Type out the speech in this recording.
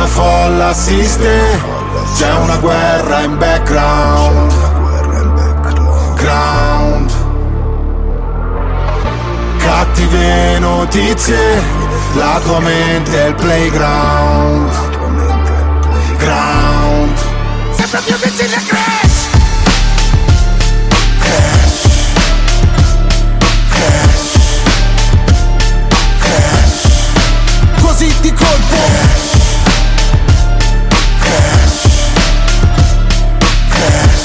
una folla assiste, c'è una guerra in background. Ground. Cattive notizie, la tua mente è il playground. Ground. Sempre più vicino a crash. Crash. Crash. Crash. Così di colpo. Crash. Crash. Crash.